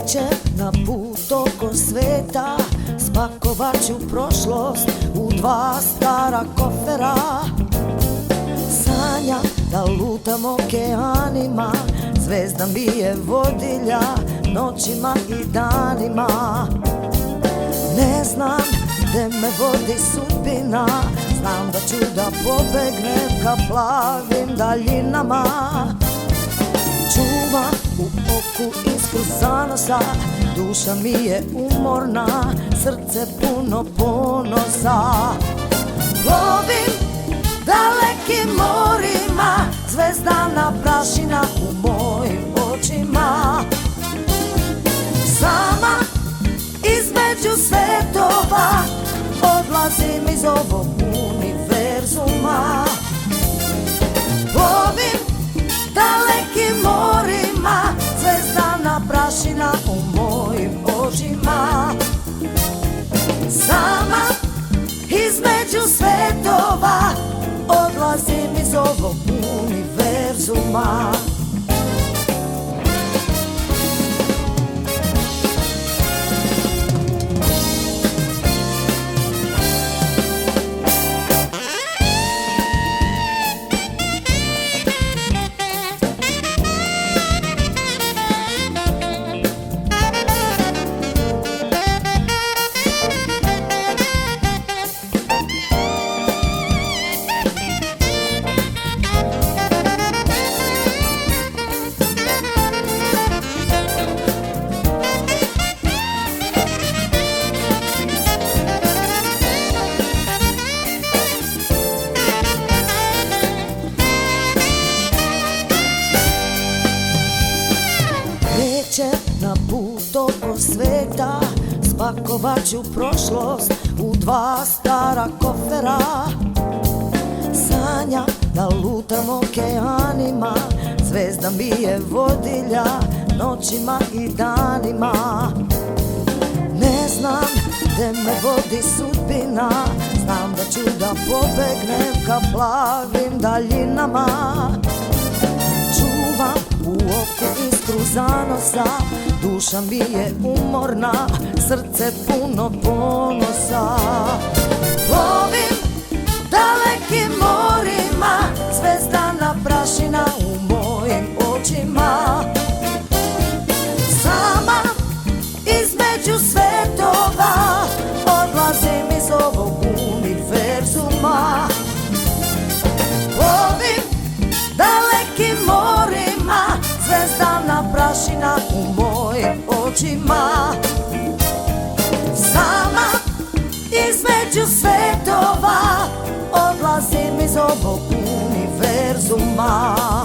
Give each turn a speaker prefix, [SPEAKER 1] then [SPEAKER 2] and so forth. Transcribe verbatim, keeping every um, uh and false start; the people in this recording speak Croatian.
[SPEAKER 1] Krećem na put oko sveta, spakovat ću prošlost u dva stara kofera. Sanjam da lutam okeanima, zvezda mi je vodilja noćima i danima. Ne znam gde me vodi sudbina, znam da ću da pobegnem ka plavim daljinama. Čuvam u oku iskru zanosa, duša mi je umorna, srce puno ponosa. Plovim dalekim morima, zvezdana prašina u mojim očima. Sama između svetova, odlazim iz ovog univerzuma. Plovim dalekim morima, zvezdana prašina u mojim očima. Sama između svetova, odlazim iz ovog univerzuma. Na put oko sveta, spakovat ću prošlost u dva stara kofera. Sanjam da lutam okeanima, zvezda mi je vodilja noćima i danima. Ne znam gde me vodi sudbina, znam da ću da pobegnem ka plavim daljinama. Čuvam u oku iskru zanosa, duša mi je umorna, srce puno ponosa. Plovim dalekim morima, zvezdana prašina u mojim očima. Sama između svetova, odlazim iz ovog univerzuma. Plovim dalekim morima, zvezdana prašina u mojim očima. Sama između svetova, odlazim iz ovog univerzuma.